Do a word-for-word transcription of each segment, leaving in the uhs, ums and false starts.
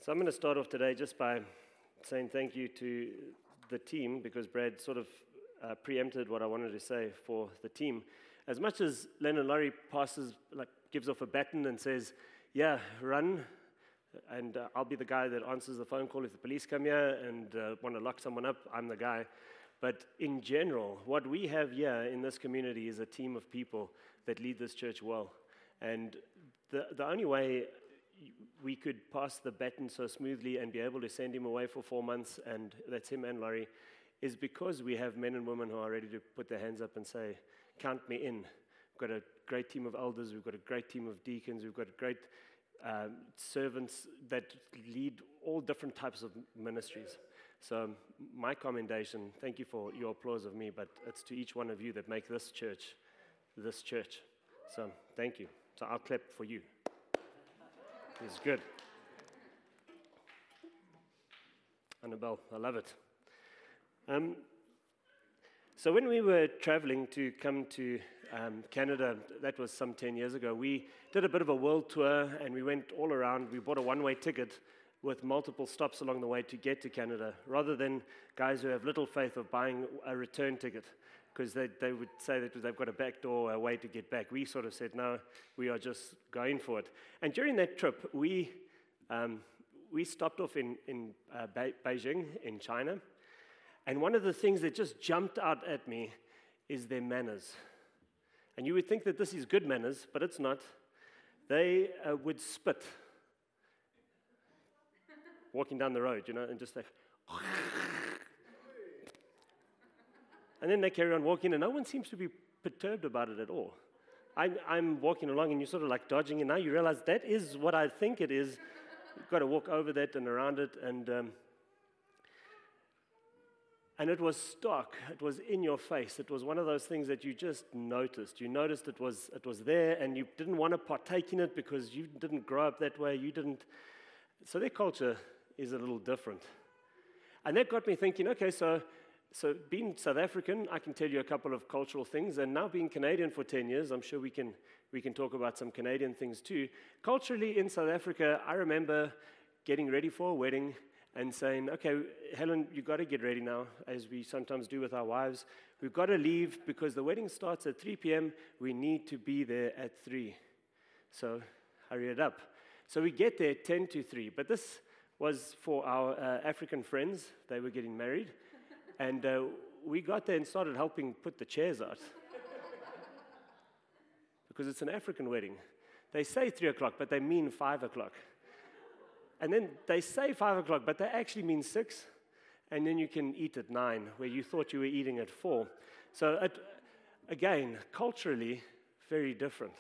So I'm going to start off today just by saying thank you to the team, because Brad sort of uh, preempted what I wanted to say for the team. As much as Len and Laurie passes, like, gives off a baton and says, yeah, run, and uh, I'll be the guy that answers the phone call if the police come here and uh, want to lock someone up, I'm the guy. But in general, what we have here in this community is a team of people that lead this church well. And the, the only way we could pass the baton so smoothly and be able to send him away for four months, and that's him and Laurie, is because we have men and women who are ready to put their hands up and say, count me in. We've got a great team of elders, we've got a great team of deacons, we've got great um, servants that lead all different types of ministries. So my commendation, thank you for your applause of me, but it's to each one of you that make this church, this church. So thank you. So I'll clap for you. It's good. Annabelle, I love it. Um, so when we were traveling to come to um, Canada, that was some ten years ago, we did a bit of a world tour and we went all around. We bought a one-way ticket with multiple stops along the way to get to Canada, rather than guys who have little faith of buying a return ticket, because they, they would say that they've got a back door, a way to get back. We sort of said, no, we are just going for it. And during that trip, we um, we stopped off in, in uh, Be- Beijing, in China. And one of the things that just jumped out at me is their manners. And you would think that this is good manners, but it's not. They uh, would spit walking down the road, you know, and just like, and then they carry on walking, and no one seems to be perturbed about it at all. I'm, I'm walking along, and you're sort of like dodging, and now you realize that is what I think it is. You've got to walk over that and around it, and um, and it was stark. It was in your face. It was one of those things that you just noticed. You noticed it was it was there, and you didn't want to partake in it because you didn't grow up that way. You didn't. So their culture is a little different, and that got me thinking. Okay, so. So being South African, I can tell you a couple of cultural things, and now being Canadian for ten years, I'm sure we can we can talk about some Canadian things too. Culturally in South Africa, I remember getting ready for a wedding and saying, okay, Helen, you've got to get ready now, as we sometimes do with our wives. We've got to leave because the wedding starts at three p.m. We need to be there at three. So hurry it up. So we get there ten to three, but this was for our uh, African friends. They were getting married. And uh, we got there and started helping put the chairs out. Because it's an African wedding. They say three o'clock, but they mean five o'clock. And then they say five o'clock, but they actually mean six. And then you can eat at nine, where you thought you were eating at four. So it, again, culturally, very different.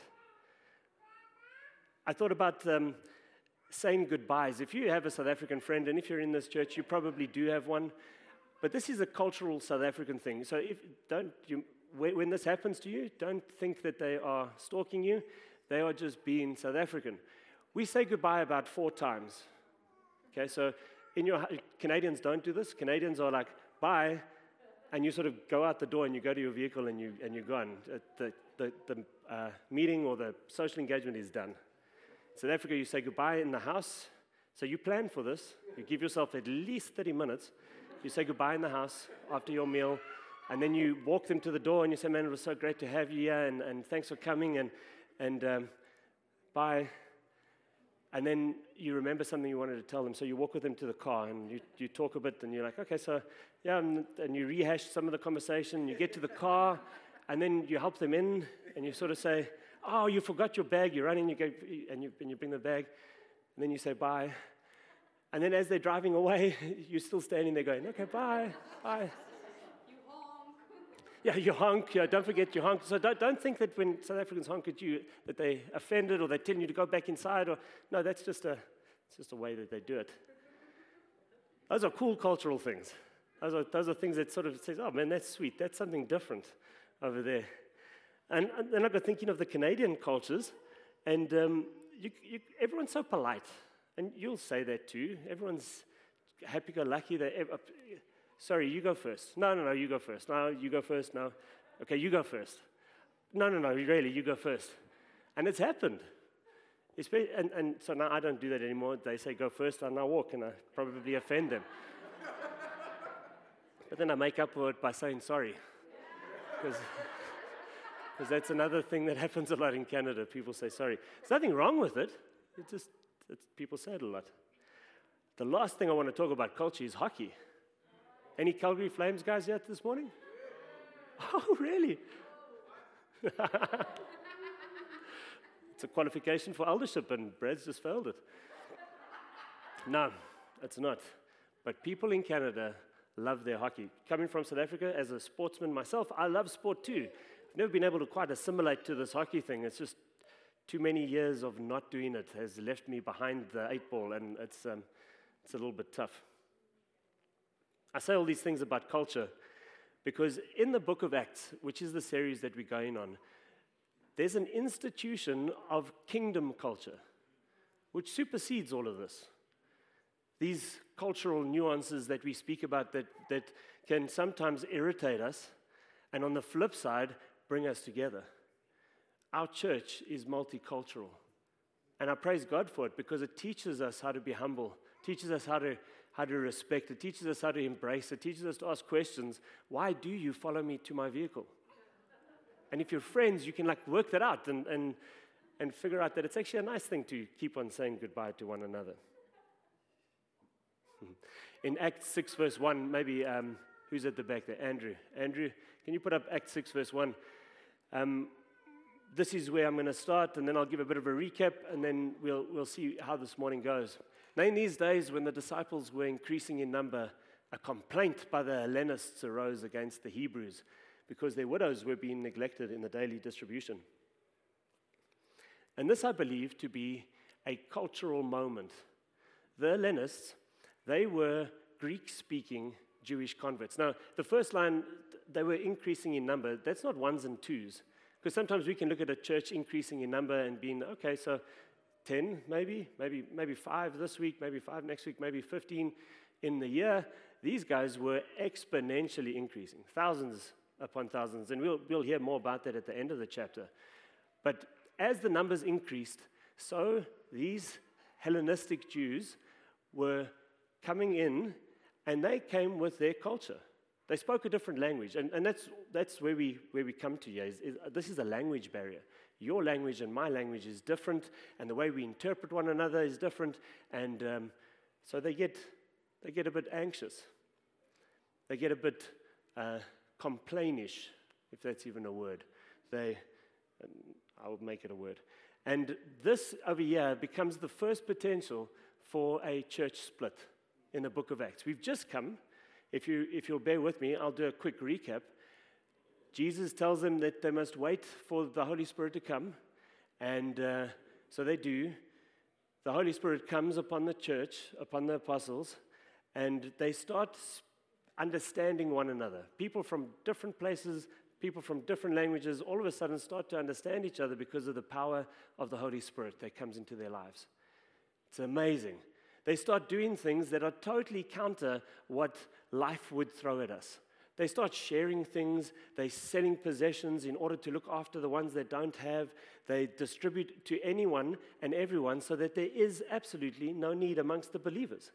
I thought about um, saying goodbyes. If you have a South African friend, and if you're in this church, you probably do have one. But this is a cultural South African thing. So if don't you, when this happens to you, don't think that they are stalking you. They are just being South African. We say goodbye about four times. Okay, so in your Canadians don't do this. Canadians are like bye, and you sort of go out the door and you go to your vehicle and you and you're gone. The the the uh, meeting or the social engagement is done. In South Africa, you say goodbye in the house. So you plan for this. You give yourself at least thirty minutes. You say goodbye in the house after your meal, and then you walk them to the door and you say, man, it was so great to have you here, and, and thanks for coming, and, and um, bye. And then you remember something you wanted to tell them, so you walk with them to the car, and you, you talk a bit, and you're like, okay, so, yeah, and, and you rehash some of the conversation, you get to the car, and then you help them in, and you sort of say, oh, you forgot your bag, you run in, you go, and you, and you bring the bag, and then you say bye. And then as they're driving away, you're still standing there going, okay, bye, bye. You honk. Yeah, you honk. Yeah, don't forget you honk. So don't, don't think that when South Africans honk at you that they offended or they're telling you to go back inside. Or no, that's just a, it's just a way that they do it. Those are cool cultural things. Those are, those are things that sort of says, oh, man, that's sweet. That's something different over there. And, and then I got thinking of the Canadian cultures, and um, you, you, everyone's so polite. And you'll say that too. Everyone's happy-go-lucky. They, uh, sorry, you go first. No, no, no, you go first. No, you go first. No. Okay, you go first. No, no, no, really, you go first. And it's happened. Espe- And, and so now I don't do that anymore. They say go first, and I walk, and I probably offend them. But then I make up for it by saying sorry. Because that's another thing that happens a lot in Canada. People say sorry. There's nothing wrong with it. It's just it's, people say it a lot. The last thing I want to talk about culture is hockey. Any Calgary Flames guys yet this morning? Oh, really? It's a qualification for eldership, and Brad's just failed it. No, it's not. But people in Canada love their hockey. Coming from South Africa as a sportsman myself, I love sport too. I've never been able to quite assimilate to this hockey thing. It's just too many years of not doing it has left me behind the eight ball, and it's um, it's a little bit tough. I say all these things about culture because in the book of Acts, which is the series that we're going on, there's an institution of kingdom culture which supersedes all of this. These cultural nuances that we speak about that, that can sometimes irritate us, and on the flip side, bring us together. Our church is multicultural, and I praise God for it because it teaches us how to be humble, teaches us how to how to respect, it teaches us how to embrace, it teaches us to ask questions. Why do you follow me to my vehicle? And if you're friends, you can like work that out and, and, and figure out that it's actually a nice thing to keep on saying goodbye to one another. In Acts six, verse one, maybe, um, who's at the back there? Andrew. Andrew, can you put up Acts six, verse one? Um, this is where I'm going to start, and then I'll give a bit of a recap, and then we'll, we'll see how this morning goes. Now, in these days, when the disciples were increasing in number, a complaint by the Hellenists arose against the Hebrews because their widows were being neglected in the daily distribution. And this I believe to be a cultural moment. The Hellenists, they were Greek-speaking Jewish converts. Now, the first line, they were increasing in number. That's not ones and twos. Because sometimes we can look at a church increasing in number and being, okay, so ten maybe, maybe, maybe five this week, maybe five next week, maybe fifteen in the year. These guys were exponentially increasing, thousands upon thousands. And we'll, we'll hear more about that at the end of the chapter. But as the numbers increased, so these Hellenistic Jews were coming in, and they came with their culture. They spoke a different language, and, and that's that's where we where we come to here. Is, is, this is a language barrier. Your language and my language is different, and the way we interpret one another is different, and um, so they get they get a bit anxious. They get a bit uh, complainish, if that's even a word. They, I'll make it a word. And this over here becomes the first potential for a church split in the book of Acts. We've just come. If you, if you'll bear with me, I'll do a quick recap. Jesus tells them that they must wait for the Holy Spirit to come, and uh, so they do. The Holy Spirit comes upon the church, upon the apostles, and they start understanding one another. People from different places, people from different languages, all of a sudden start to understand each other because of the power of the Holy Spirit that comes into their lives. It's amazing. They start doing things that are totally counter what life would throw at us. They start sharing things. They're selling possessions in order to look after the ones that don't have. They distribute to anyone and everyone so that there is absolutely no need amongst the believers.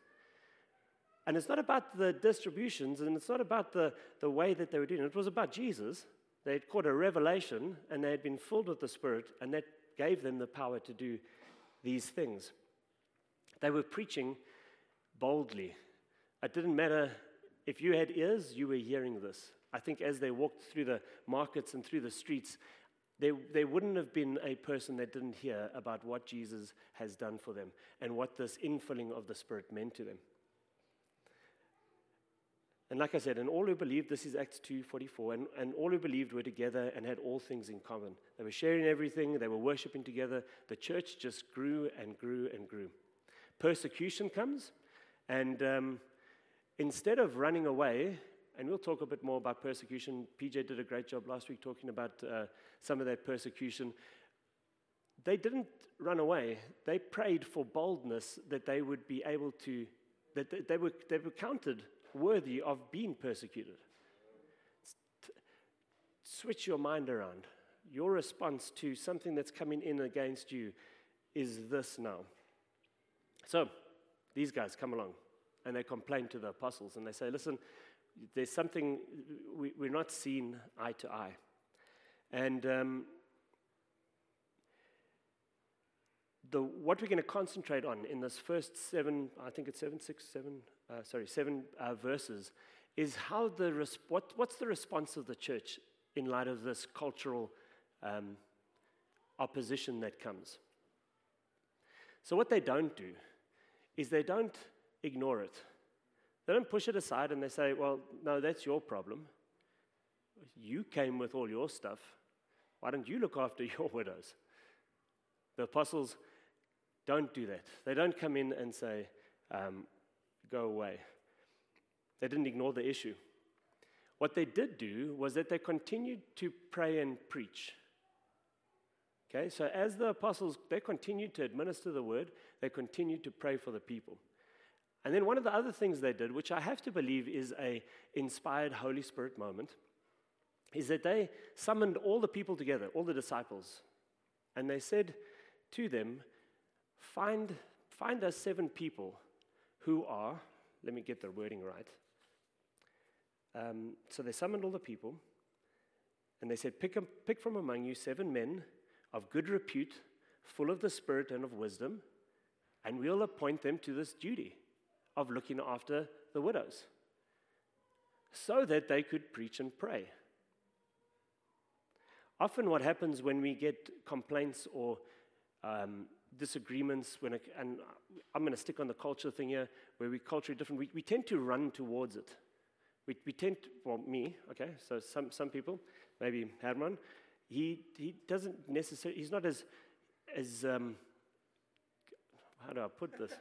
And it's not about the distributions, and it's not about the, the way that they were doing it. It was about Jesus. They had caught a revelation, and they had been filled with the Spirit, and that gave them the power to do these things. They were preaching boldly. It didn't matter if you had ears, you were hearing this. I think as they walked through the markets and through the streets, there, there wouldn't have been a person that didn't hear about what Jesus has done for them and what this infilling of the Spirit meant to them. And like I said, and all who believed, this is Acts two forty-four, and, and all who believed were together and had all things in common. They were sharing everything, they were worshiping together. The church just grew and grew and grew. Persecution comes, and um, instead of running away, and we'll talk a bit more about persecution. P J did a great job last week talking about uh, some of that persecution. They didn't run away. They prayed for boldness that they would be able to, that they, they were they were counted worthy of being persecuted. Switch your mind around. Your response to something that's coming in against you is this now. So, these guys come along, and they complain to the apostles, and they say, listen, there's something, we, we're not seeing eye to eye. And um, the, what we're going to concentrate on in this first seven, I think it's seven, six, seven, uh, sorry, seven uh, verses, is how the res- what, what's the response of the church in light of this cultural um, opposition that comes. So what they don't do is they don't ignore it. They don't push it aside and they say, well, no, that's your problem. You came with all your stuff. Why don't you look after your widows? The apostles don't do that. They don't come in and say, um, go away. They didn't ignore the issue. What they did do was that they continued to pray and preach. Okay, so as the apostles, they continued to administer the word, they continued to pray for the people. And then one of the other things they did, which I have to believe is a inspired Holy Spirit moment, is that they summoned all the people together, all the disciples, and they said to them, find, find us seven people who are, let me get the wording right. Um, so they summoned all the people, and they said, pick, a, pick from among you seven men of good repute, full of the Spirit and of wisdom, and we'll appoint them to this duty of looking after the widows, so that they could preach and pray. Often what happens when we get complaints or um, disagreements, when it, and I'm going to stick on the culture thing here, where we're culturally different, we, we tend to run towards it. We, we tend to, well, me, okay, so some, some people, maybe Herman, he he doesn't necessarily, he's not as, as um, how do I put this?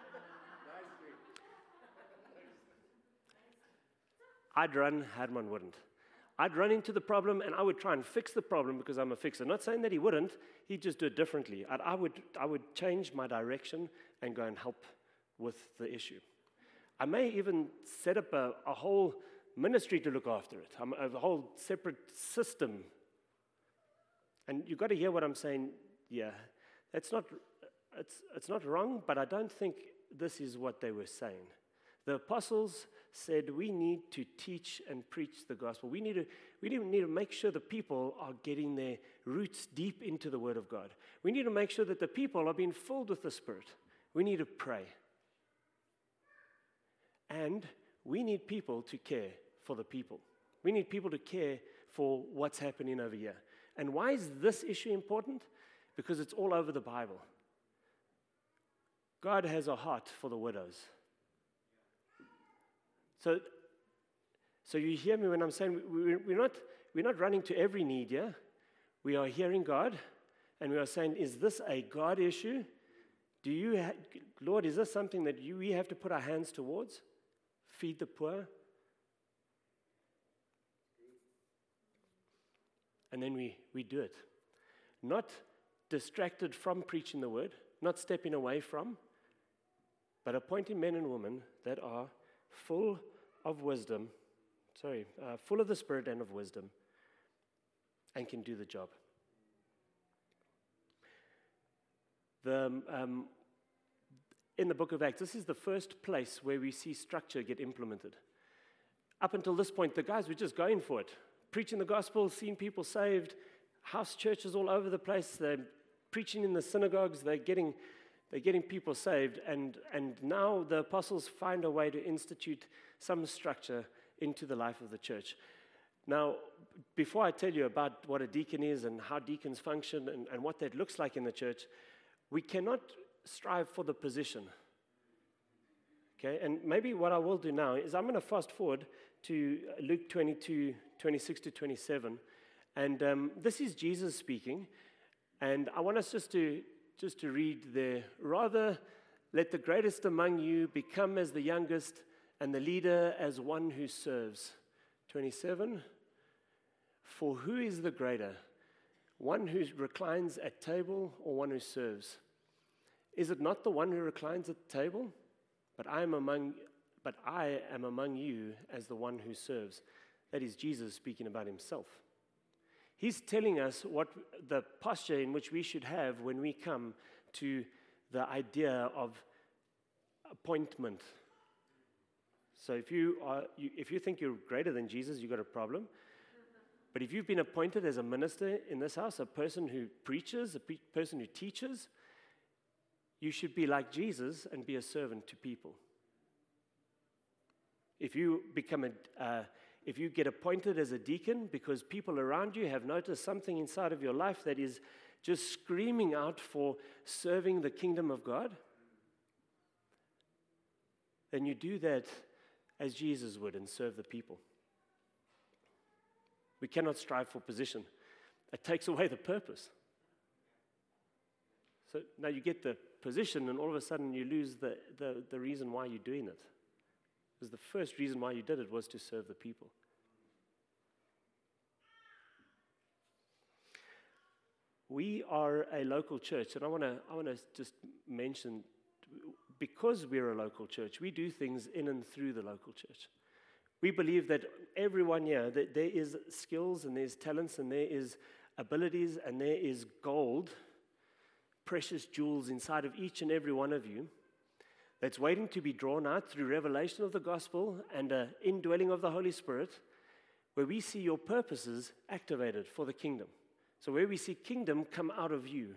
I'd run, Herman wouldn't. I'd run into the problem and I would try and fix the problem because I'm a fixer. Not saying that he wouldn't, he'd just do it differently. I'd, I would I would change my direction and go and help with the issue. I may even set up a, a whole ministry to look after it, a, a whole separate system. And you've got to hear what I'm saying. Yeah, that's not, it's, it's not wrong, but I don't think this is what they were saying. The apostles said we need to teach and preach the gospel. We need to, we need to make sure the people are getting their roots deep into the Word of God. We need to make sure that the people are being filled with the Spirit. We need to pray. And we need people to care for the people. We need people to care for what's happening over here. And why is this issue important? Because it's all over the Bible. God has a heart for the widows. So, so you hear me when I'm saying we're, we're, not, we're not running to every need here. We are hearing God, and we are saying, is this a God issue? Do you, ha- Lord, is this something that you, we have to put our hands towards? Feed the poor? And then we, we do it. Not distracted from preaching the word, not stepping away from, but appointing men and women that are full of wisdom, sorry, uh, full of the Spirit and of wisdom, and can do the job. The, um, in the book of Acts, this is the first place where we see structure get implemented. Up until this point, the guys were just going for it, preaching the gospel, seeing people saved, house churches all over the place. They're preaching in the synagogues. They're getting, they're getting people saved. And, and now the apostles find a way to institute some structure into the life of the church. Now, before I tell you about what a deacon is and how deacons function and, and what that looks like in the church, we cannot strive for the position. Okay, and maybe what I will do now is I'm going to fast forward to Luke twenty-two, twenty-six to twenty-seven. And um, this is Jesus speaking. And I want us just to, just to read there. Rather, let the greatest among you become as the youngest, and the leader as one who serves. twenty-seven. For who is the greater? One who reclines at table or one who serves? Is it not the one who reclines at the table? But I am among, but I am among you as the one who serves. That is Jesus speaking about himself. He's telling us what the posture in which we should have when we come to the idea of appointment. So if you are, you, if you think you're greater than Jesus, you've got a problem. But if you've been appointed as a minister in this house, a person who preaches, a pe- person who teaches, you should be like Jesus and be a servant to people. If you become a, uh, if you get appointed as a deacon because people around you have noticed something inside of your life that is just screaming out for serving the kingdom of God, then you do that as Jesus would and serve the people. We cannot strive for position. It takes away the purpose. So now you get the position, and all of a sudden you lose the, the, the reason why you're doing it. Because the first reason why you did it was to serve the people. We are a local church, and I want to I want to just mention, because we're a local church, we do things in and through the local church. We believe that everyone here, that there is skills and there's talents and there is abilities and there is gold, precious jewels inside of each and every one of you that's waiting to be drawn out through revelation of the gospel and an indwelling of the Holy Spirit, where we see your purposes activated for the kingdom. So where we see kingdom come out of you.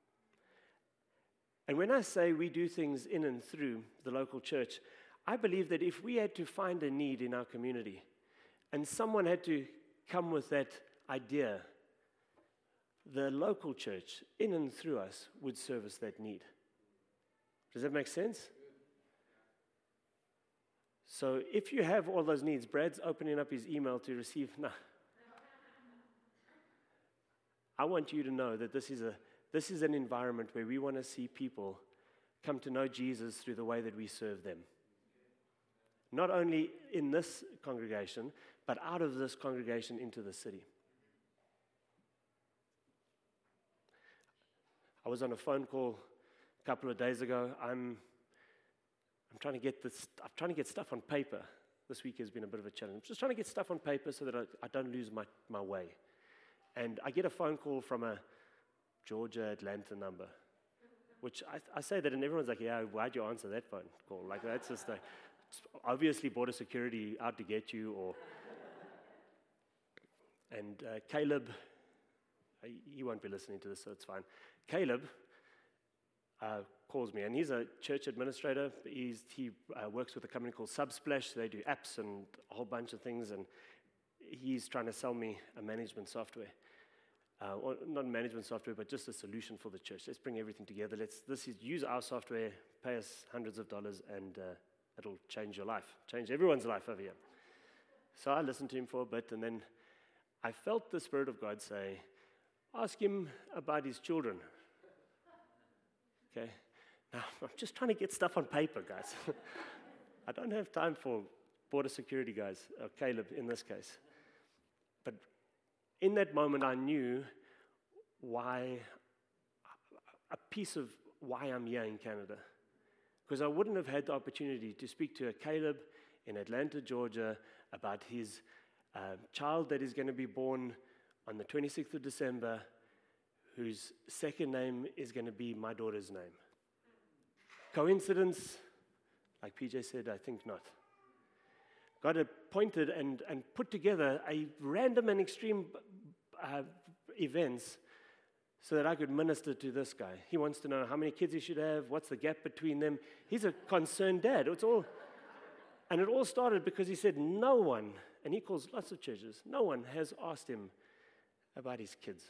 And when I say we do things in and through the local church, I believe that if we had to find a need in our community and someone had to come with that idea, the local church, in and through us, would service that need. Does that make sense? So if you have all those needs, Brad's opening up his email to receive. No. I want you to know that this is a this is an environment where we want to see people come to know Jesus through the way that we serve them. Not only in this congregation, but out of this congregation into the city. I was on a phone call a couple of days ago. I'm I'm trying to get this. I'm trying to get stuff on paper. This week has been a bit of a challenge. I'm just trying to get stuff on paper so that I, I don't lose my, my way. And I get a phone call from a Georgia, Atlanta number, which I, I say that, and everyone's like, "Yeah, why'd you answer that phone call?" Like that's just like. Obviously border security out to get you, or and uh, Caleb, he won't be listening to this, so it's fine. Caleb uh, calls me, and he's a church administrator. He's, he uh, works with a company called Subsplash. They do apps and a whole bunch of things, and he's trying to sell me a management software. Uh, or not management software, but just a solution for the church. Let's bring everything together. Let's this is use our software, pay us hundreds of dollars, and uh, it'll change your life, change everyone's life over here. So I listened to him for a bit, and then I felt the Spirit of God say, ask him about his children. Okay? Now, I'm just trying to get stuff on paper, guys. I don't have time for border security guys, or Caleb in this case. But in that moment, I knew why, a piece of why I'm here in Canada. Because I wouldn't have had the opportunity to speak to a Caleb in Atlanta, Georgia, about his uh, child that is going to be born on the twenty-sixth of December, whose second name is going to be my daughter's name. Coincidence? Like P J said, I think not. God appointed and, and put together a random and extreme uh, events so that I could minister to this guy. He wants to know how many kids he should have, what's the gap between them. He's a concerned dad. It's all, and it all started because he said no one, and he calls lots of churches, no one has asked him about his kids.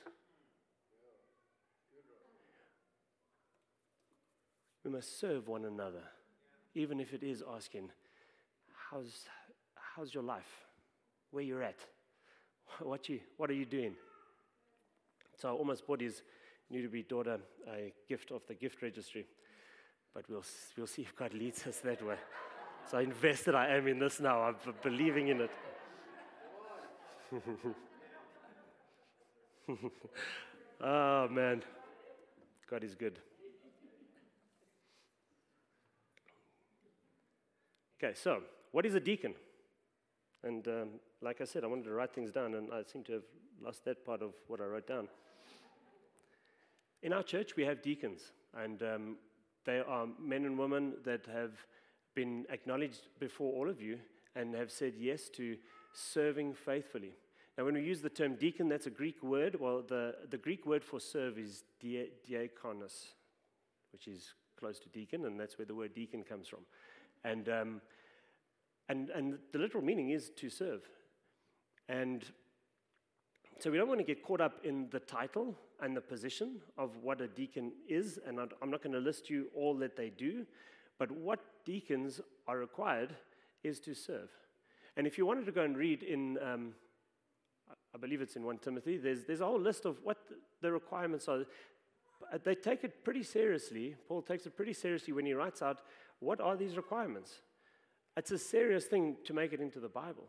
We must serve one another, even if it is asking, how's, how's your life? Where you're at? What, you, what are you doing? So I almost bought his new-to-be daughter a gift off the gift registry, but we'll we'll see if God leads us that way. So invested I am in this now. I'm b- believing in it. Oh, man. God is good. Okay, so what is a deacon? And um, like I said, I wanted to write things down, and I seem to have lost that part of what I wrote down. In our church, we have deacons. And um, they are men and women that have been acknowledged before all of you and have said yes to serving faithfully. Now, when we use the term deacon, that's a Greek word. Well, the, the Greek word for serve is dia- diakonos, which is close to deacon, and that's where the word deacon comes from. And, um, and, and the literal meaning is to serve. And so we don't want to get caught up in the title and the position of what a deacon is, and I'm not going to list you all that they do, but what deacons are required is to serve. And if you wanted to go and read in, um, I believe it's in First Timothy, there's, there's a whole list of what the requirements are. They take it pretty seriously. Paul takes it pretty seriously when he writes out, what are these requirements? It's a serious thing to make it into the Bible.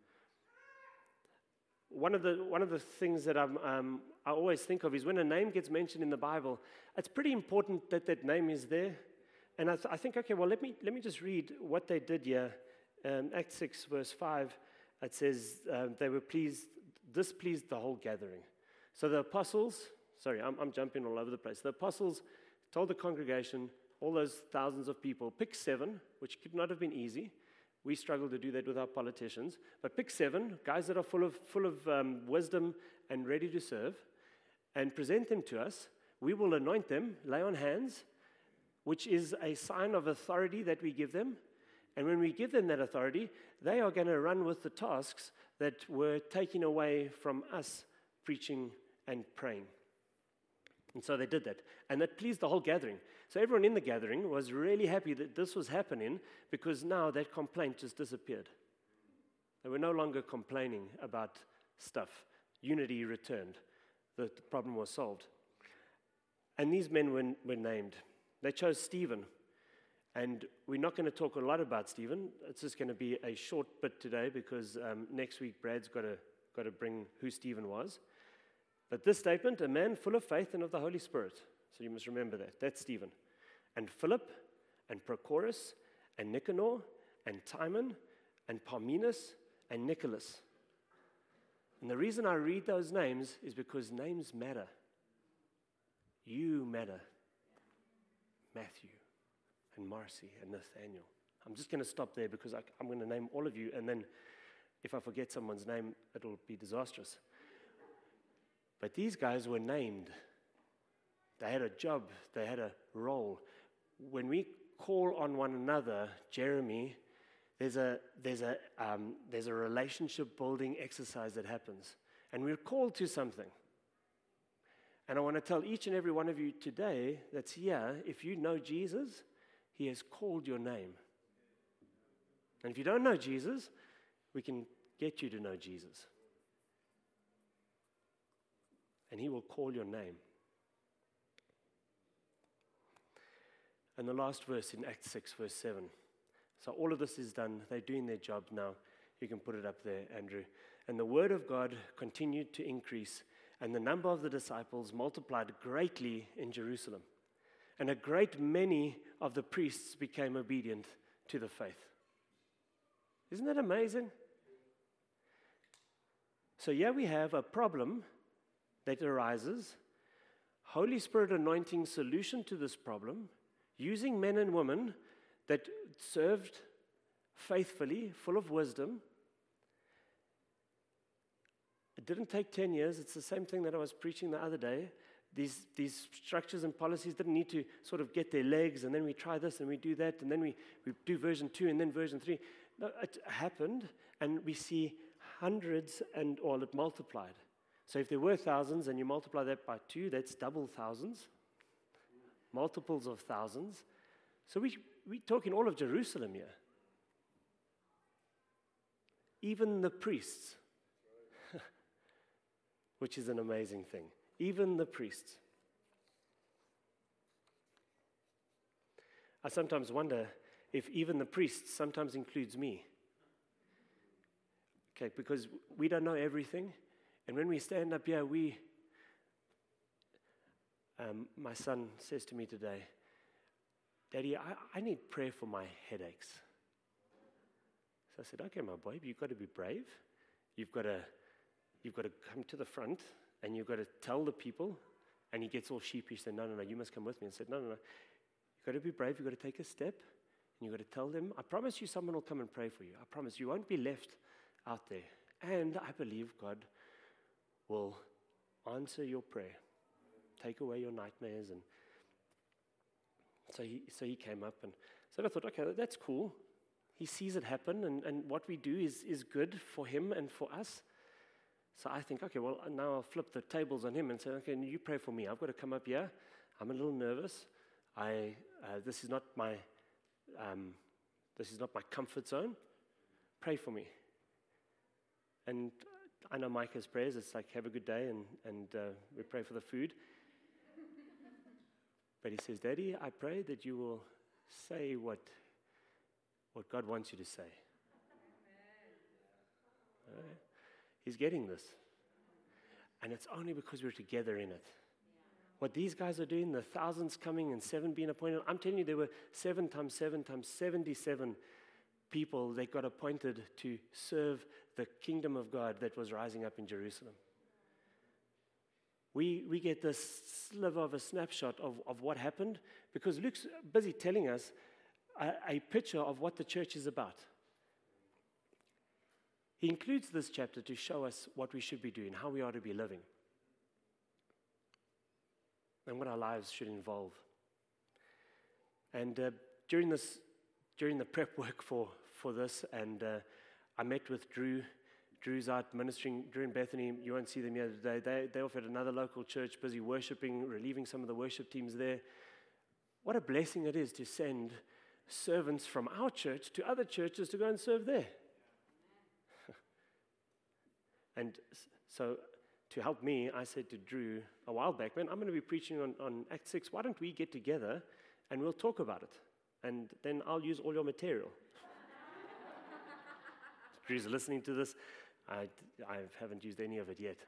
One of the one of the things that I'm, um, I always think of is when a name gets mentioned in the Bible, it's pretty important that that name is there. And I, th- I think, okay, well, let me let me just read what they did here. Um, Acts six, verse five, it says um, they were pleased, this pleased the whole gathering. So the apostles, sorry, I'm, I'm jumping all over the place. The apostles told the congregation, all those thousands of people, pick seven, which could not have been easy. We struggle to do that with our politicians. But pick seven, guys that are full of, full of um, wisdom and ready to serve, and present them to us. We will anoint them, lay on hands, which is a sign of authority that we give them. And when we give them that authority, they are going to run with the tasks that were taken away from us preaching and praying. And so they did that. And that pleased the whole gathering. So everyone in the gathering was really happy that this was happening because now that complaint just disappeared. They were no longer complaining about stuff. Unity returned. The, the problem was solved. And these men were, were named. They chose Stephen. And we're not going to talk a lot about Stephen. It's just going to be a short bit today because um, next week Brad's got to got to bring who Stephen was. But this statement, a man full of faith and of the Holy Spirit. So you must remember that. That's Stephen. And Philip, and Prochorus, and Nicanor, and Timon, and Parmenas, and Nicholas. And the reason I read those names is because names matter. You matter. Matthew, and Marcy, and Nathaniel. I'm just going to stop there because I, I'm going to name all of you, and then if I forget someone's name, it'll be disastrous. But these guys were named. They had a job. They had a role. When we call on one another, Jeremy, there's a there's a um, there's a relationship building exercise that happens, and we're called to something. And I want to tell each and every one of you today that's here, if you know Jesus, He has called your name. And if you don't know Jesus, we can get you to know Jesus. And He will call your name. And the last verse in Acts six, verse seven. So all of this is done. They're doing their job now. You can put it up there, Andrew. And the word of God continued to increase, and the number of the disciples multiplied greatly in Jerusalem. And a great many of the priests became obedient to the faith. Isn't that amazing? So here we have a problem that arises. Holy Spirit anointing solution to this problem, using men and women that served faithfully, full of wisdom. It didn't take ten years. It's the same thing that I was preaching the other day. These, these structures and policies didn't need to sort of get their legs, and then we try this, and we do that, and then we, we do version two, and then version three. No, it happened, and we see hundreds, and all it multiplied. So if there were thousands, and you multiply that by two, that's double thousands, multiples of thousands. So we, we're talking all of Jerusalem here. Even the priests, which is an amazing thing. Even the priests. I sometimes wonder if even the priests sometimes includes me. Okay, because we don't know everything. And when we stand up here, we, um, my son says to me today, Daddy, I, I need prayer for my headaches. So I said, okay, my boy, you've got to be brave. You've got to, you've got to come to the front, and you've got to tell the people, And he gets all sheepish, said, no, no, no, you must come with me. And said, no, no, no, you've got to be brave, you've got to take a step, and you've got to tell them, I promise you someone will come and pray for you. I promise you won't be left out there. And I believe God will answer your prayer, take away your nightmares. And so he, so he came up, and so I thought, okay, that's cool. He sees it happen, and, and what we do is, is good for him and for us. So I think, okay, well, now I'll flip the tables on him and say, okay, you pray for me. I've got to come up here. I'm a little nervous. I uh, this is not my um, this is not my comfort zone. Pray for me. And I know Micah's prayers. It's like, have a good day, and and uh, we pray for the food. But he says, Daddy, I pray that you will say what what God wants you to say. All right? He's getting this. And it's only because we're together in it. What these guys are doing, the thousands coming and seven being appointed, I'm telling you, there were seven times seven times seventy-seven people that got appointed to serve the kingdom of God that was rising up in Jerusalem. We, we get this sliver of a snapshot of, of what happened because Luke's busy telling us a, a picture of what the church is about. He includes this chapter to show us what we should be doing, how we are to be living, and what our lives should involve. And uh, during this, during the prep work for, for this, and uh, I met with Drew. Drew's out ministering. Drew and Bethany, you won't see them here today. They, they're off at another local church, busy worshiping, relieving some of the worship teams there. What a blessing it is to send servants from our church to other churches to go and serve there. And so to help me, I said to Drew a while back, man, I'm going to be preaching on, on Acts six. Why don't we get together and we'll talk about it? And then I'll use all your material. Drew's listening to this. I, I haven't used any of it yet.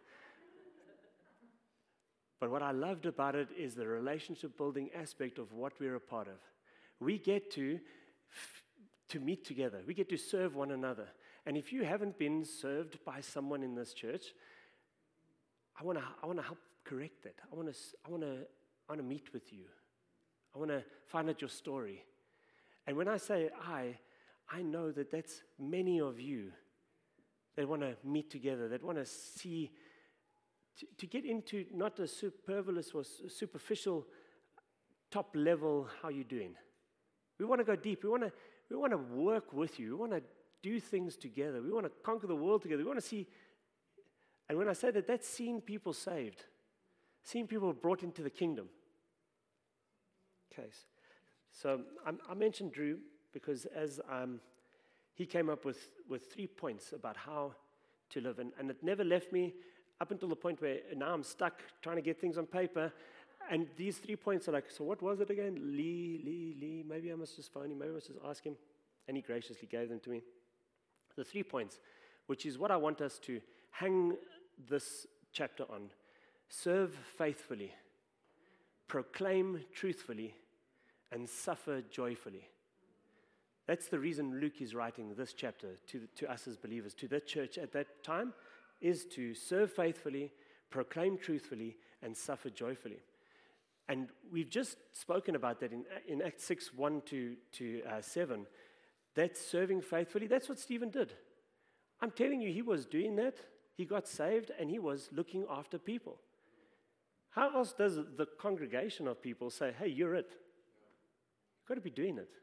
But what I loved about it is the relationship building aspect of what we're a part of. We get to, to meet together. We get to serve one another. And if you haven't been served by someone in this church, I want to I want to help correct that. I want to I want to I want to meet with you. I want to find out your story. And when I say I, I know that that's many of you that want to meet together, that want to see, to, to get into not a superfluous or superficial top level, how you doing. We want to go deep. We want to we want to work with you. We want to do things together. We want to conquer the world together. We want to see, and when I say that, that's seeing people saved, seeing people brought into the kingdom. Okay, so I, I mentioned Drew because as um, he came up with, with three points about how to live, and, and it never left me up until the point where now I'm stuck trying to get things on paper, and these three points are like, so what was it again? Lee, Lee, Lee, maybe I must just phone him, maybe I must just ask him, and he graciously gave them to me. The three points, which is what I want us to hang this chapter on. Serve faithfully, proclaim truthfully, and suffer joyfully. That's the reason Luke is writing this chapter to, to us as believers, to the church at that time, is to serve faithfully, proclaim truthfully, and suffer joyfully. And we've just spoken about that in, in Acts six, one to, to uh, seven. That's serving faithfully. That's what Stephen did. I'm telling you, he was doing that. He got saved, and he was looking after people. How else does the congregation of people say, hey, you're it? You've got to be doing it.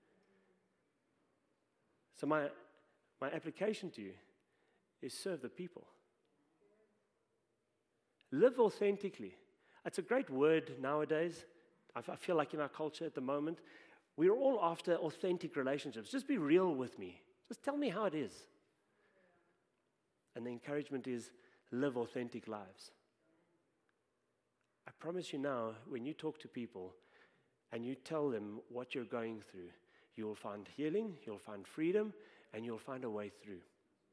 So my, my application to you is serve the people. Live authentically. It's a great word nowadays. I feel like in our culture at the moment, we're all after authentic relationships. Just be real with me. Just tell me how it is. And the encouragement is live authentic lives. I promise you now, when you talk to people and you tell them what you're going through, you will find healing, you'll find freedom, and you'll find a way through.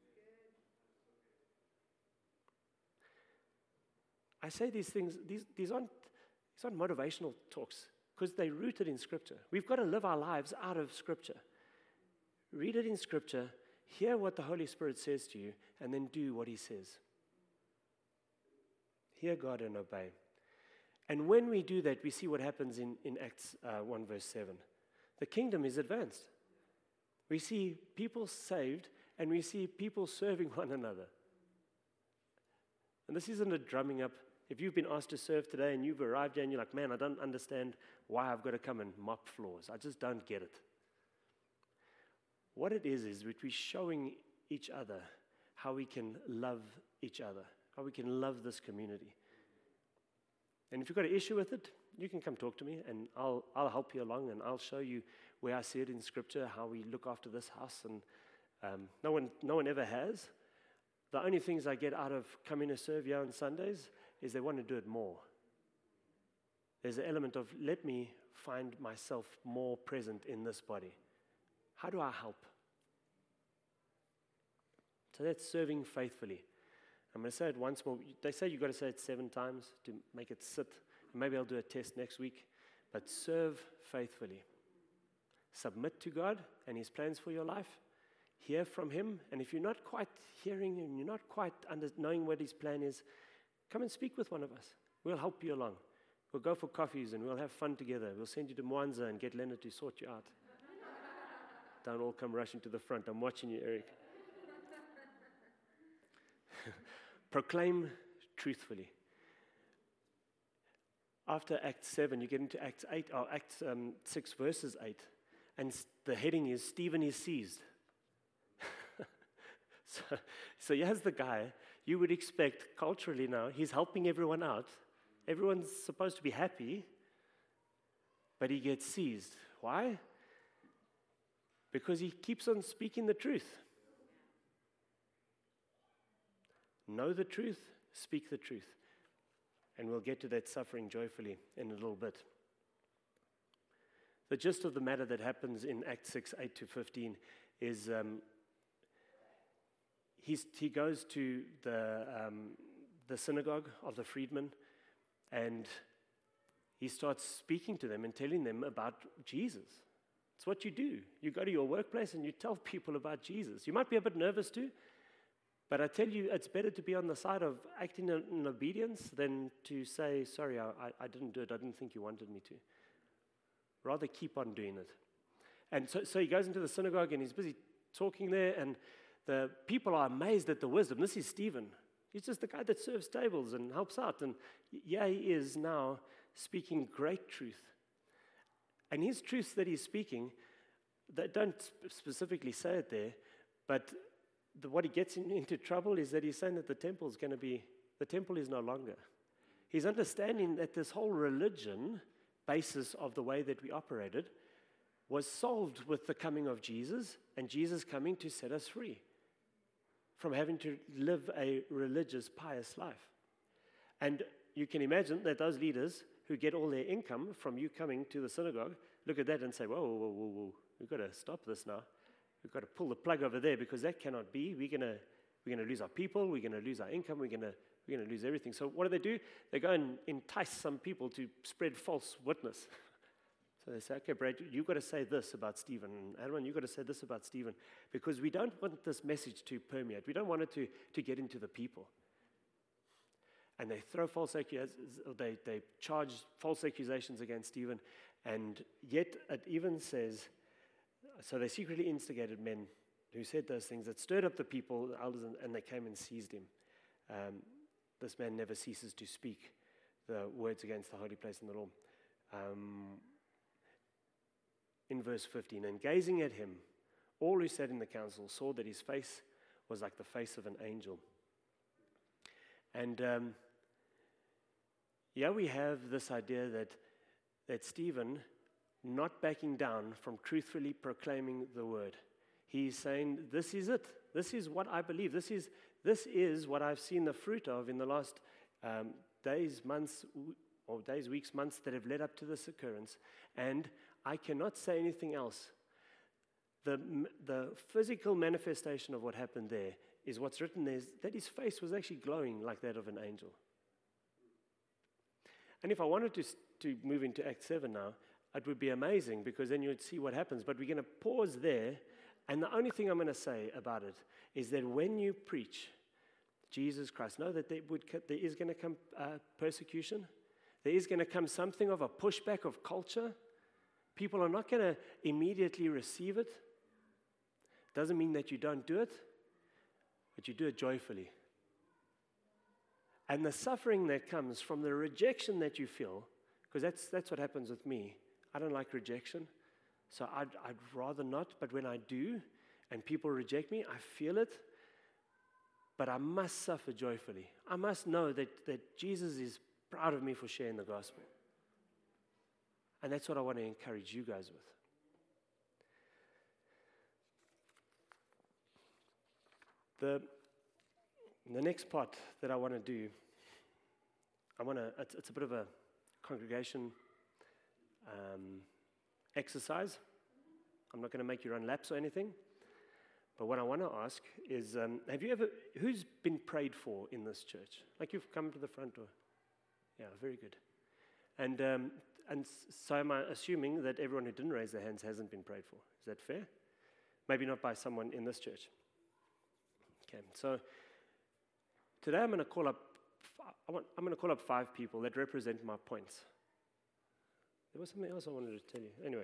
I say these things, these, these, aren't, these aren't motivational talks, because they're rooted in Scripture. We've got to live our lives out of Scripture. Read it in Scripture, hear what the Holy Spirit says to you, and then do what He says. Hear God and obey. And when we do that, we see what happens in, in Acts uh, one, verse seven. The kingdom is advanced. We see people saved, and we see people serving one another. And this isn't a drumming up. If you've been asked to serve today and you've arrived here and you're like, man, I don't understand why I've got to come and mop floors. I just don't get it. What it is, is that we're showing each other how we can love each other, how we can love this community. And if you've got an issue with it, you can come talk to me, and I'll I'll help you along, and I'll show you where I see it in Scripture, how we look after this house. And um, no one no one ever has. The only things I get out of coming to serve here on Sundays is they want to do it more. There's an element of, let me find myself more present in this body. How do I help? So that's serving faithfully. I'm going to say it once more. They say you've got to say it seven times to make it sit. Maybe I'll do a test next week. But serve faithfully. Submit to God and His plans for your life. Hear from Him. And if you're not quite hearing and you're not quite under, knowing what His plan is, come and speak with one of us. We'll help you along. We'll go for coffees and we'll have fun together. We'll send you to Mwanza and get Leonard to sort you out. Don't all come rushing to the front. I'm watching you, Eric. Proclaim truthfully. After Acts seven, you get into Acts eight, or Acts um, six, verses eight, and the heading is Stephen is seized. so, so here's the guy you would expect culturally now. He's helping everyone out. Everyone's supposed to be happy, but he gets seized. Why? Because he keeps on speaking the truth. Know the truth, speak the truth. And we'll get to that suffering joyfully in a little bit. The gist of the matter that happens in Acts six, eight to fifteen is um, he's, he goes to the, um, the synagogue of the freedmen, and he starts speaking to them and telling them about Jesus. It's what you do. You go to your workplace and you tell people about Jesus. You might be a bit nervous too, but I tell you, it's better to be on the side of acting in, in obedience than to say, sorry, I, I didn't do it. I didn't think you wanted me to. Rather keep on doing it. And so, so he goes into the synagogue and he's busy talking there, and the people are amazed at the wisdom. This is Stephen. He's just the guy that serves tables and helps out. And yeah, he is now speaking great truth. And his truths that he's speaking, they don't sp- specifically say it there, but the, what he gets in, into trouble is that he's saying that the temple is going to be, the temple is no longer. He's understanding that this whole religion basis of the way that we operated was solved with the coming of Jesus, and Jesus coming to set us free from having to live a religious, pious life. And you can imagine that those leaders who get all their income from you coming to the synagogue look at that and say, whoa, whoa, whoa, whoa, we've got to stop this now. We've got to pull the plug over there, because that cannot be. We're going to we're going to lose our people. We're going to lose our income. We're going to we're going to lose everything. So what do they do? They go and entice some people to spread false witness. So they say, okay, Brad, you've got to say this about Stephen. And Adwan, you've got to say this about Stephen, because we don't want this message to permeate. We don't want it to, to get into the people. And they throw false accusations, they, they charge false accusations against Stephen, and yet it even says, so they secretly instigated men who said those things that stirred up the people, the elders, and, and they came and seized him. Um, this man never ceases to speak the words against the holy place in the law. Um, in verse fifteen, and gazing at him, all who sat in the council saw that his face was like the face of an angel. And um, yeah, we have this idea that that Stephen, not backing down from truthfully proclaiming the word, he's saying, this is it. This is what I believe. This is this is what I've seen the fruit of in the last um, days, months, or days, weeks, months that have led up to this occurrence. And I cannot say anything else. The, the physical manifestation of what happened there is what's written there, is that his face was actually glowing like that of an angel. And if I wanted to, to move into Act seven now, it would be amazing, because then you'd see what happens. But we're going to pause there, and the only thing I'm going to say about it is that when you preach Jesus Christ, know that there, would, there is going to come uh, persecution. There is going to come something of a pushback of culture. People are not going to immediately receive it. Doesn't mean that you don't do it, but you do it joyfully. And the suffering that comes from the rejection that you feel, because that's, that's what happens with me. I don't like rejection, so I'd, I'd rather not, but when I do, and people reject me, I feel it, but I must suffer joyfully. I must know that, that Jesus is proud of me for sharing the gospel. And that's what I want to encourage you guys with. The, the next part that I want to do, I want to, it's, it's a bit of a congregation um, exercise. I'm not going to make you run laps or anything. But what I want to ask is, um, have you ever, who's been prayed for in this church? Like you've come to the front door. Yeah, very good. And um, and so am I assuming that everyone who didn't raise their hands hasn't been prayed for. Is that fair? Maybe not by someone in this church. Okay, so today I'm going to call up, I want, I'm going to call up five people that represent my points. There was something else I wanted to tell you. Anyway.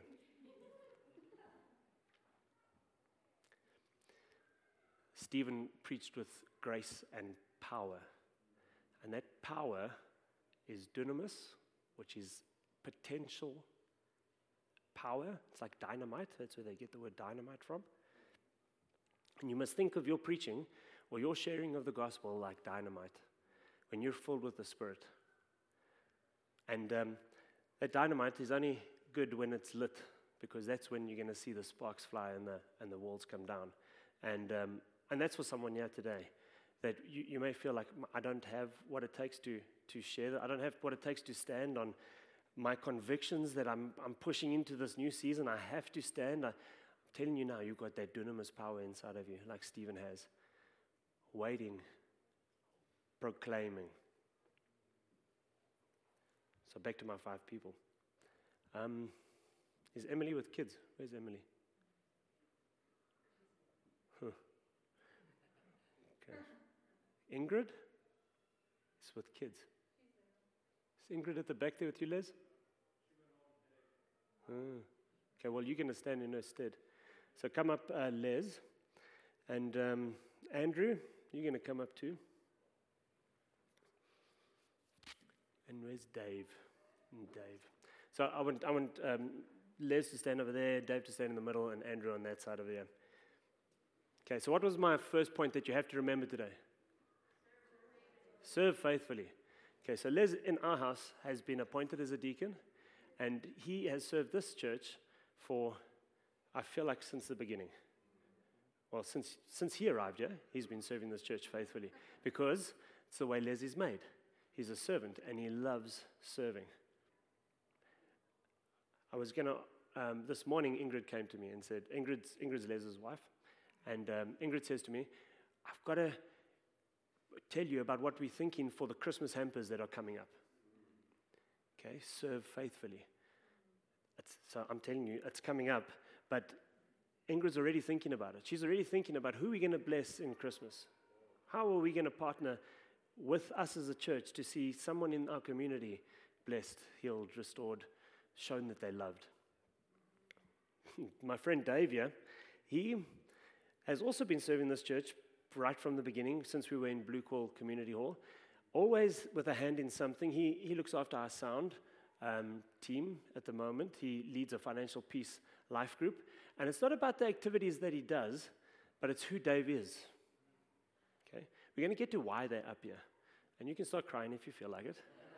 Stephen preached with grace and power. And that power is dunamis, which is potential power. It's like dynamite. That's where they get the word dynamite from. And you must think of your preaching or your sharing of the gospel like dynamite when you're filled with the Spirit. And um, that dynamite is only good when it's lit, because that's when you're going to see the sparks fly and the and the walls come down. And um, and that's for someone here today, that you, you may feel like, I don't have what it takes to to share that. I don't have what it takes to stand on my convictions that I'm I'm pushing into this new season. I have to stand. I, I'm telling you now, you've got that dunamis power inside of you, like Stephen has, waiting, proclaiming. So back to my five people. Um, is Emily with kids? Where's Emily? Huh. Okay. Ingrid is with kids. Is Ingrid at the back there with you, Les? Oh. Okay, well, you're going to stand in her stead. So come up, uh, Les. And um, Andrew, you're going to come up too. And where's Dave? And Dave. So I want, I want um, Les to stand over there, Dave to stand in the middle, and Andrew on that side over there. Okay, so what was my first point that you have to remember today? Serve faithfully. Okay, so Les in our house has been appointed as a deacon, and he has served this church for, I feel like, since the beginning. Well, since since he arrived here, he's been serving this church faithfully, because it's the way Les is made. He's a servant, and he loves serving. I was going to, um, this morning, Ingrid came to me and said, Ingrid's, Ingrid's Les's wife, and um, Ingrid says to me, I've got to tell you about what we're thinking for the Christmas hampers that are coming up. Okay, serve faithfully. It's, so I'm telling you, it's coming up, but Ingrid's already thinking about it. She's already thinking about who we're going to bless in Christmas. How are we going to partner with us as a church to see someone in our community blessed, healed, restored, shown that they loved. My friend Dave here, he has also been serving this church right from the beginning, since we were in Blue Call Community Hall, always with a hand in something. He he looks after our sound um, team at the moment. He leads a financial peace life group. And it's not about the activities that he does, but it's who Dave is. Okay, we're going to get to why they're up here. And you can start crying if you feel like it.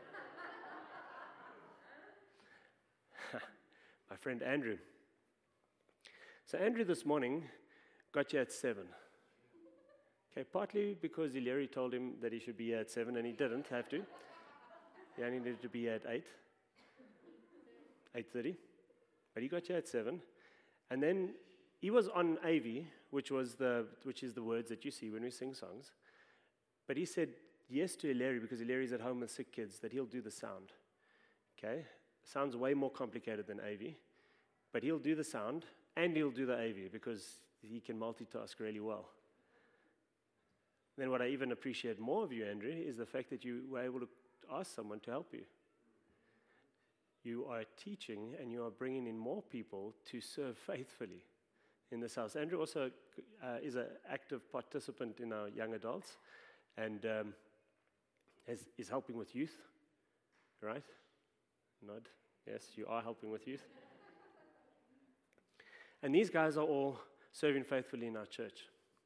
My friend Andrew. So Andrew this morning got here at seven. Okay, partly because Hilary told him that he should be here at seven, and he didn't have to. He only needed to be here at eight, eight thirty. But he got here at seven, and then he was on A V, which was the which is the words that you see when we sing songs. But he said yes to Hilary because Hilary's at home with sick kids, that he'll do the sound. Okay. Sounds way more complicated than A V, but he'll do the sound and he'll do the A V because he can multitask really well. Then what I even appreciate more of you, Andrew, is the fact that you were able to ask someone to help you. you are teaching and you are bringing in more people to serve faithfully in this house. Andrew also uh, is an active participant in our young adults and um, is, is helping with youth, right? Nod. Yes, you are helping with youth. And these guys are all serving faithfully in our church.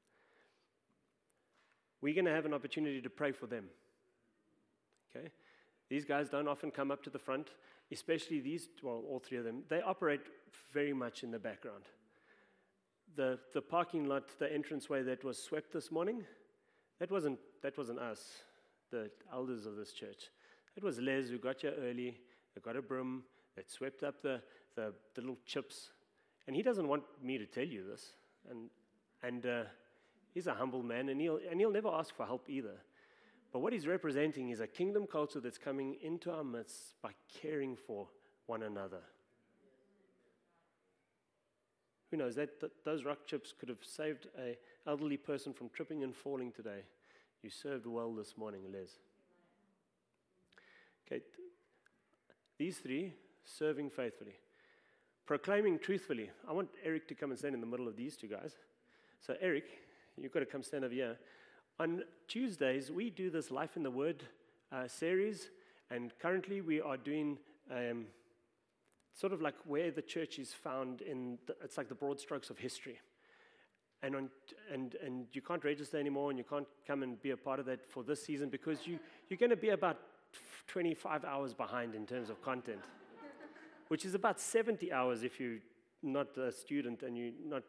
We're going to have an opportunity to pray for them. Okay? These guys don't often come up to the front, especially these, well, all three of them. They operate very much in the background. The the parking lot, the entranceway that was swept this morning, that wasn't that wasn't us, the elders of this church. It was Les who got here early, they got a broom, that swept up the, the, the little chips. And he doesn't want me to tell you this. And and uh, he's a humble man, and he'll and he'll never ask for help either. But what he's representing is a kingdom culture that's coming into our midst by caring for one another. Who knows, that, that those rock chips could have saved an elderly person from tripping and falling today. You served well this morning, Les. Okay, th- these three, serving faithfully. Proclaiming truthfully. I want Eric to come and stand in the middle of these two guys. So Eric, you've got to come stand over here. On Tuesdays, we do this Life in the Word uh, series, and currently we are doing um, sort of like where the church is found in, the, it's like the broad strokes of history. And, on, and and you can't register anymore, and you can't come and be a part of that for this season because you, you're going to be about twenty-five hours behind in terms of content, which is about seventy hours if you're not a student and you're not.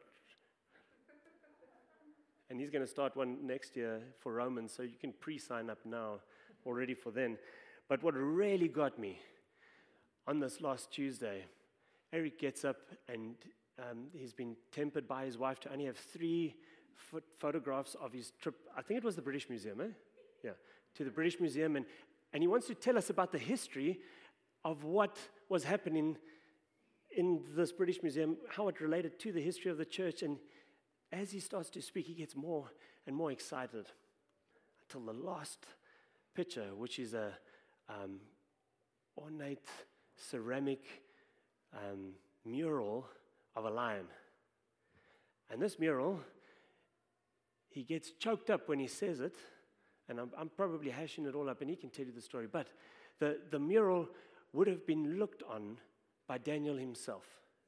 And he's going to start one next year for Romans, so you can pre-sign up now already for then. But what really got me on this last Tuesday, Eric gets up and um, he's been tempered by his wife to only have three ph- photographs of his trip. I think it was the British Museum, eh? Yeah, to the British Museum. And, and he wants to tell us about the history of what was happening in this British Museum, how it related to the history of the church. And as he starts to speak, he gets more and more excited until the last picture, which is a um, ornate ceramic um, mural of a lion. And this mural, he gets choked up when he says it, and I'm, I'm probably hashing it all up, and he can tell you the story, but the, the mural would have been looked on by Daniel himself.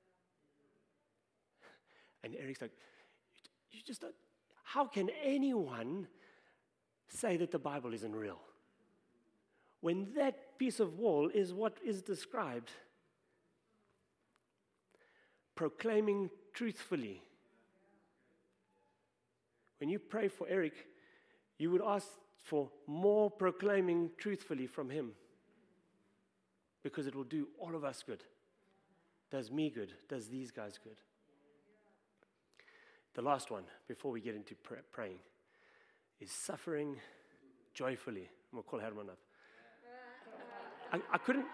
And Eric's like, you just don't, how can anyone say that the Bible isn't real? When that piece of wall is what is described. Proclaiming truthfully. When you pray for Eric, you would ask for more proclaiming truthfully from him. Because it will do all of us good. Does me good, does these guys good. The last one, before we get into pray- praying, is suffering joyfully. I'm going to call Herman up. I, I couldn't,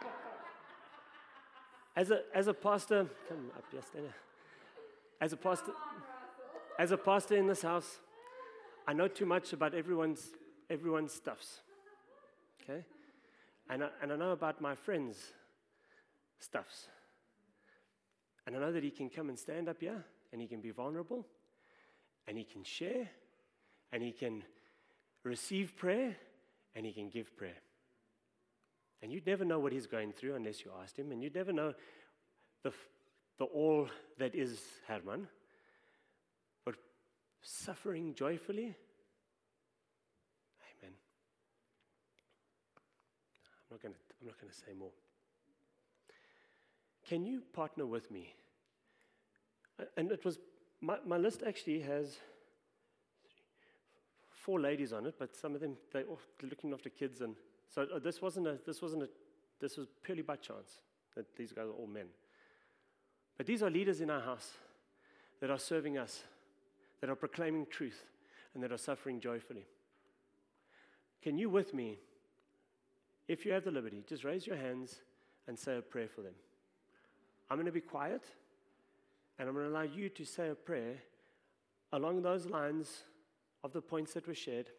as a as a pastor, come up, yes, Dana. As a pastor, as a pastor in this house, I know too much about everyone's everyone's stuffs, okay, and I, and I know about my friends' stuffs, and I know that he can come and stand up here, and he can be vulnerable, and he can share, and he can receive prayer, and he can give prayer. And you'd never know what he's going through unless you asked him. And you'd never know the, the all that is Herman. But suffering joyfully, amen. I'm not going to I'm not going to say more. Can you partner with me? And it was, my, my list actually has four ladies on it, but some of them, they're looking after kids, and so uh, this wasn't a, this wasn't a, this was purely by chance that these guys are all men. But these are leaders in our house that are serving us, that are proclaiming truth, and that are suffering joyfully. Can you with me, if you have the liberty, just raise your hands and say a prayer for them? I'm going to be quiet, and I'm going to allow you to say a prayer along those lines of the points that were shared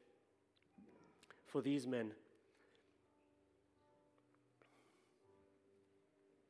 for these men.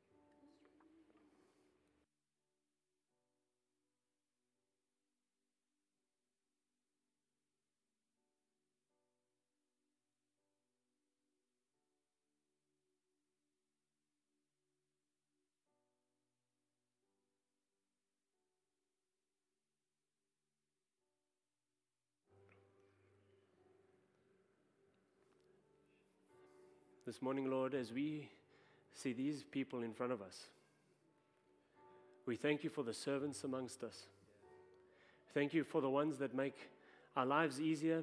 this morning, Lord, as we see these people in front of us, we thank you for the servants amongst us. Thank you for the ones that make our lives easier,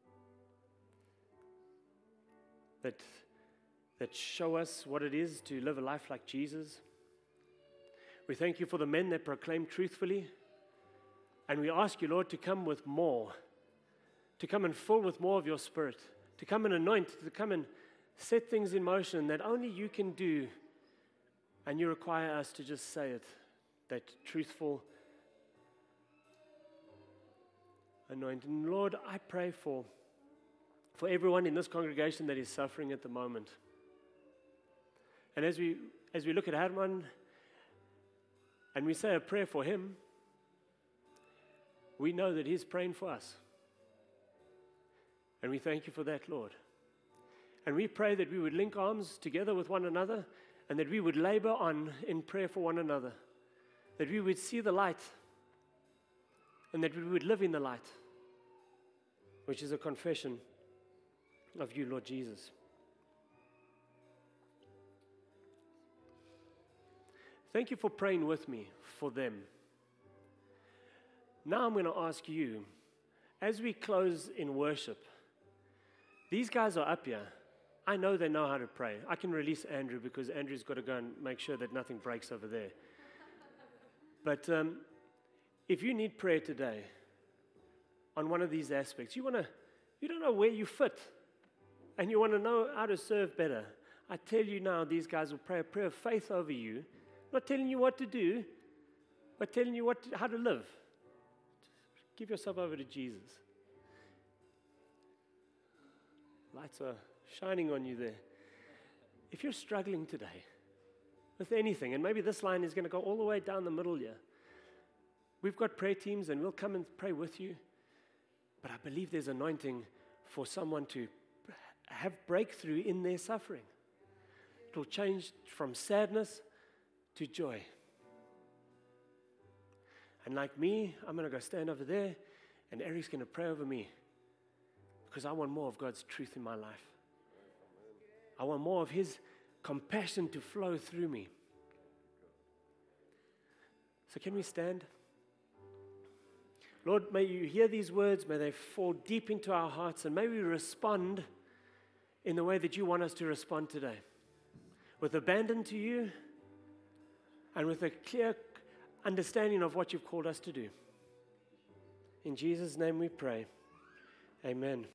that, that show us what it is to live a life like Jesus. We thank you for the men that proclaim truthfully. And we ask you, Lord, to come with more, to come and fill with more of your Spirit, to come and anoint, to come and set things in motion that only you can do. And you require us to just say it, that truthful anointing. Lord, I pray for, for everyone in this congregation that is suffering at the moment. And as we, as we look at Herman and we say a prayer for him, we know that he's praying for us. And we thank you for that, Lord. And we pray that we would link arms together with one another and that we would labor on in prayer for one another. That we would see the light and that we would live in the light, which is a confession of you, Lord Jesus. Thank you for praying with me for them. Now I'm going to ask you, as we close in worship, these guys are up here. I know they know how to pray. I can release Andrew because Andrew's got to go and make sure that nothing breaks over there. But um, if you need prayer today on one of these aspects, you want to, you don't know where you fit, and you want to know how to serve better, I tell you now, these guys will pray a prayer of faith over you, not telling you what to do, but telling you what to, how to live. Give yourself over to Jesus. Lights are shining on you there. If you're struggling today with anything, and maybe this line is going to go all the way down the middle here, we've got prayer teams and we'll come and pray with you. But I believe there's anointing for someone to have breakthrough in their suffering. It will change from sadness to joy. And like me, I'm going to go stand over there, and Eric's going to pray over me because I want more of God's truth in my life. I want more of His compassion to flow through me. So can we stand? Lord, may you hear these words, may they fall deep into our hearts, and may we respond in the way that you want us to respond today, with abandon to you and with a clear understanding of what you've called us to do. In Jesus' name we pray. Amen.